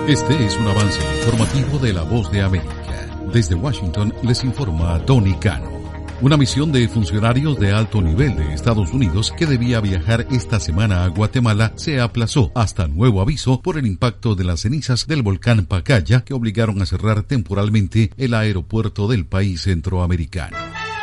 Este es un avance informativo de La Voz de América. Desde Washington les informa Tony Cano. Una misión de funcionarios de alto nivel de Estados Unidos que debía viajar esta semana a Guatemala se aplazó hasta nuevo aviso por el impacto de las cenizas del volcán Pacaya que obligaron a cerrar temporalmente el aeropuerto del país centroamericano.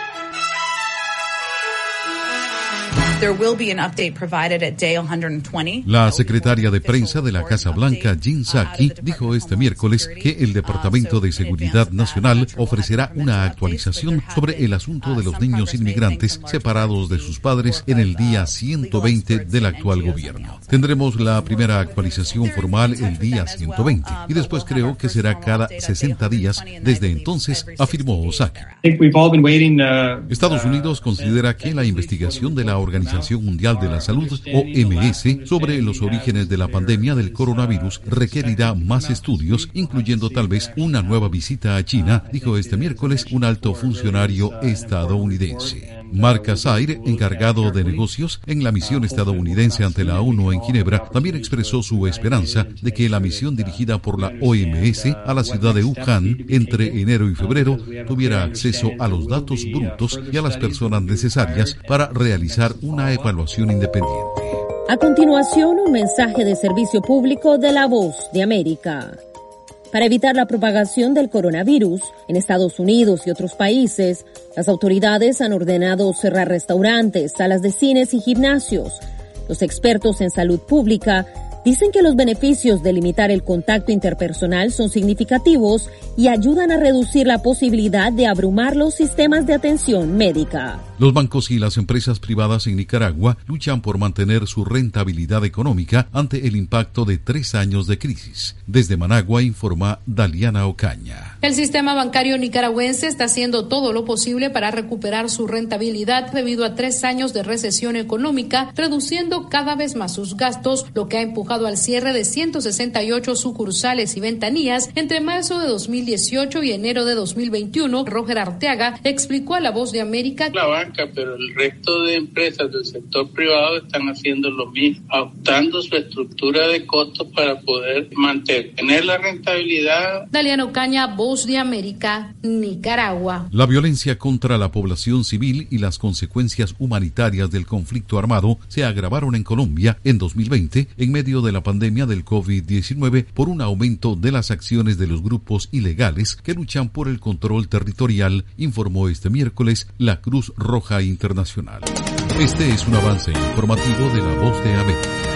La secretaria de prensa de la Casa Blanca, Jen Psaki, dijo este miércoles que el Departamento de Seguridad Nacional ofrecerá una actualización sobre el asunto de los niños inmigrantes separados de sus padres en el día 120 del actual gobierno. Tendremos la primera actualización formal el día 120 y después creo que será cada 60 días desde entonces, afirmó Psaki. Estados Unidos considera que la investigación de la Organización Mundial de la Salud, OMS, sobre los orígenes de la pandemia del coronavirus requerirá más estudios, incluyendo tal vez una nueva visita a China, dijo este miércoles un alto funcionario estadounidense. Mark Asair, encargado de negocios en la misión estadounidense ante la ONU en Ginebra, también expresó su esperanza de que la misión dirigida por la OMS a la ciudad de Wuhan entre enero y febrero tuviera acceso a los datos brutos y a las personas necesarias para realizar una evaluación independiente. A continuación, un mensaje de servicio público de La Voz de América. Para evitar la propagación del coronavirus en Estados Unidos y otros países, las autoridades han ordenado cerrar restaurantes, salas de cines y gimnasios. Los expertos en salud pública dicen que los beneficios de limitar el contacto interpersonal son significativos y ayudan a reducir la posibilidad de abrumar los sistemas de atención médica. Los bancos y las empresas privadas en Nicaragua luchan por mantener su rentabilidad económica ante el impacto de 3 años de crisis. Desde Managua informa Daliana Ocaña. El sistema bancario nicaragüense está haciendo todo lo posible para recuperar su rentabilidad debido a 3 años de recesión económica, reduciendo cada vez más sus gastos, lo que ha empujado al cierre de 168 sucursales y ventanillas entre marzo de 2018 y enero de 2021. Roger Arteaga explicó a La Voz de América: la banca, pero el resto de empresas del sector privado están haciendo lo mismo, ajustando su estructura de costos para poder mantener la rentabilidad. Daliana Ocaña, Voz de América, Nicaragua. La violencia contra la población civil y las consecuencias humanitarias del conflicto armado se agravaron en Colombia en 2020 en medio de la pandemia del COVID-19 por un aumento de las acciones de los grupos ilegales que luchan por el control territorial, informó este miércoles la Cruz Roja Internacional. Este es un avance informativo de La Voz de América.